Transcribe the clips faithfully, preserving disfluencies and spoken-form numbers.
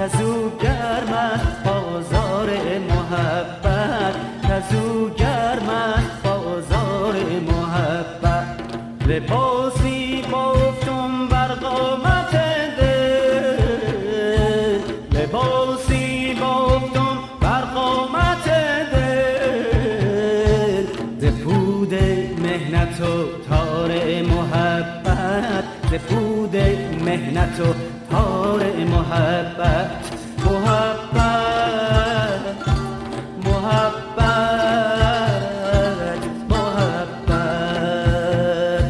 کزو گرم است بازار محبت، کزو گرم است بازار محبت. لباسی بافتم بر قامت دل، لباسی بافتم بر قامت دل، ز پود مهنت و تار محبت، ز پود مهنت و تار محبت. محبت محبت محبت.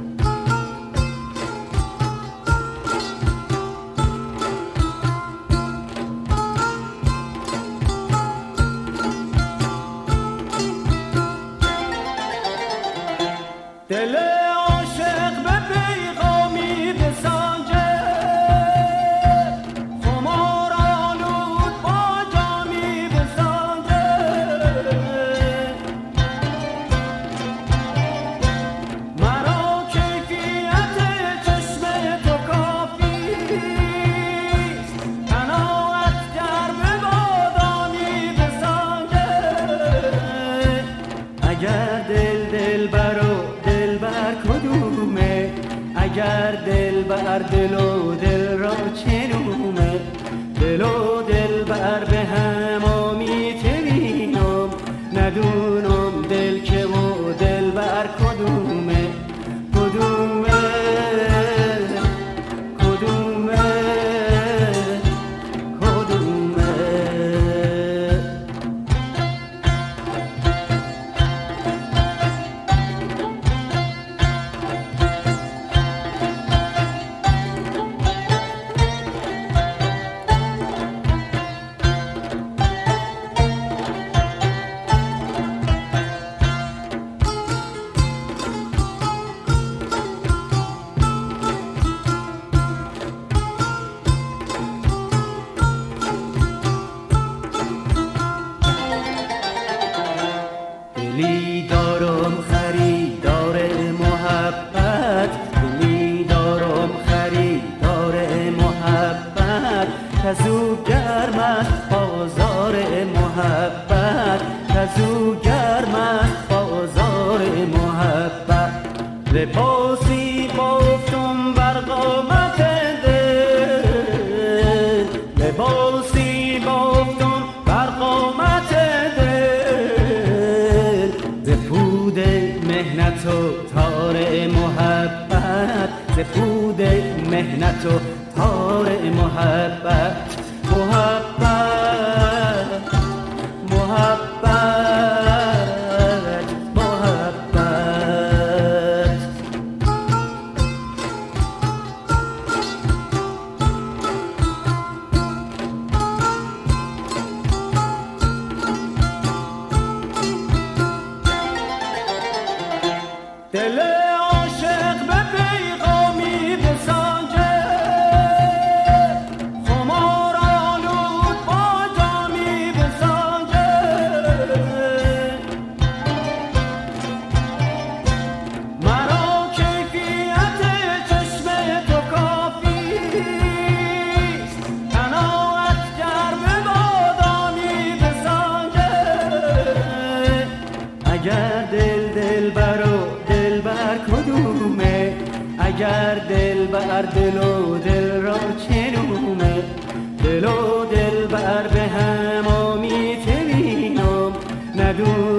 دل عاشق به پیغامی بسانجه، خمار آلود با جامی بسانجه. مرا کیفیت چشم تو کافیست، قناعت گر به بادامی بسانجه. اگر دل دل برو دلبر کدومه، اگر دل بر دل و دل را چنومه، دل و دل بر به هم آمیتینم، ندونم دل که و دل بر کدومه. کدومه کدومه کدومه. دلی دارم خریدار محبت، دلی دارم خریدار محبت، کزو گرم است بازار محبت، کزو گرم است بازار محبت. لباسی بافتم بر قامت دل، لباسی بافتم بر قامت دل، ز پود مهنت و تار محبت، ز پود مهنت و تار محبت. محبت محبت محبت. دل عاشق به پیغامی بسانجه، خمار آلود با جامی بسانجه. مرا کیفیت چشم تو کافیست، قناعت گر به بادامی بسانجه. اگر دل دل برو دلبر کدومه، اگر دل بر دل و دل را چنومه، دل و دل بر به هم آمیتینم، ندونم